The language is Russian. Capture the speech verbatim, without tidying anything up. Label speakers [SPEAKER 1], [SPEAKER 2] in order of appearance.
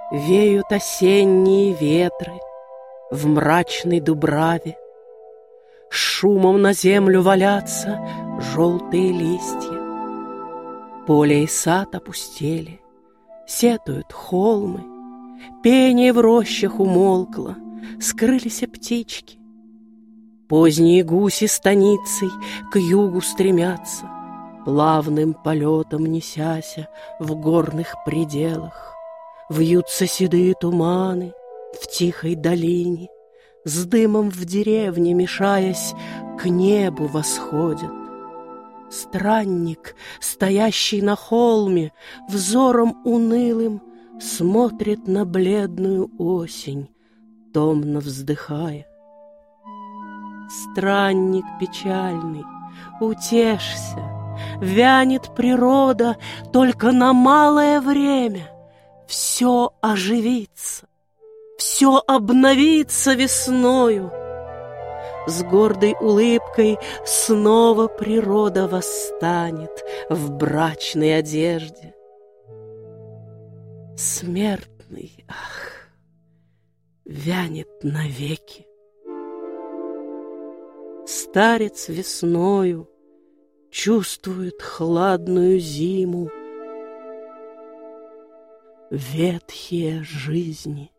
[SPEAKER 1] Веют осенние ветры в мрачной дубраве, шумом на землю валятся желтые листья. Поле и сад опустели, сетуют холмы, пение в рощах умолкло, скрылись птички. Поздние гуси станицей к югу стремятся, плавным полетом несяся в горных пределах. Вьются седые туманы в тихой долине, с дымом в деревне, мешаясь, к небу восходят. Странник, стоящий на холме, взором унылым смотрит на бледную осень, томно вздыхая. Странник печальный, утешься, вянет природа только на малое время. Все оживится, все обновится весною. С гордой улыбкой снова природа восстанет в брачной одежде. Смертный, ах, вянет навеки. Старец весною чувствует хладную зиму, ветхие жизни.